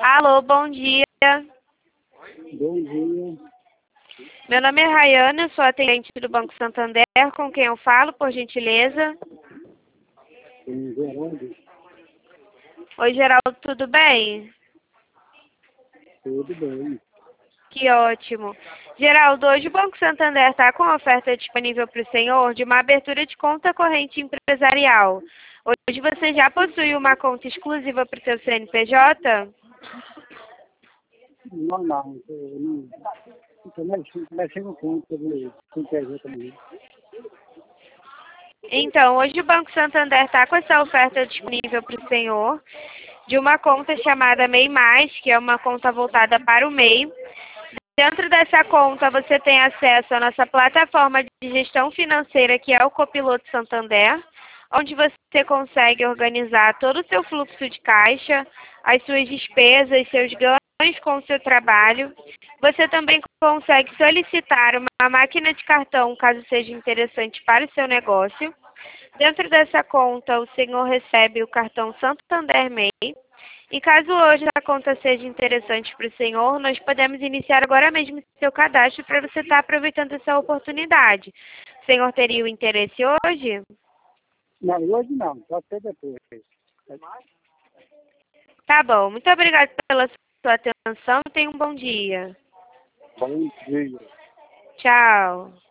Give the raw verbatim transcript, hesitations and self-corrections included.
Alô, bom dia. Bom dia. Meu nome é Rayana, sou atendente do Banco Santander. Com quem eu falo, por gentileza? Com Geraldo. Oi, Geraldo, tudo bem? Tudo bem. Que ótimo. Geraldo, hoje o Banco Santander está com oferta disponível para o senhor de uma abertura de conta corrente empresarial. Hoje você já possui uma conta exclusiva para o seu C N P J? Não, não. Eu não estou mexendo, mexendo conta de com P J também. Então, hoje o Banco Santander está com essa oferta disponível para o senhor de uma conta chamada MEI Mais, que é uma conta voltada para o MEI. Dentro dessa conta, você tem acesso à nossa plataforma de gestão financeira, que é o Copiloto Santander, onde você consegue organizar todo o seu fluxo de caixa, as suas despesas, seus ganhos com o seu trabalho. Você também consegue solicitar uma máquina de cartão, caso seja interessante para o seu negócio. Dentro dessa conta, o senhor recebe o cartão Santander MEI. E caso hoje a conta seja interessante para o senhor, nós podemos iniciar agora mesmo seu cadastro para você estar aproveitando essa oportunidade. O senhor teria o interesse hoje? Não, hoje não. Pode ser depois. Tá bom. Muito obrigada pela sua atenção e tenha um bom dia. Bom dia. Tchau.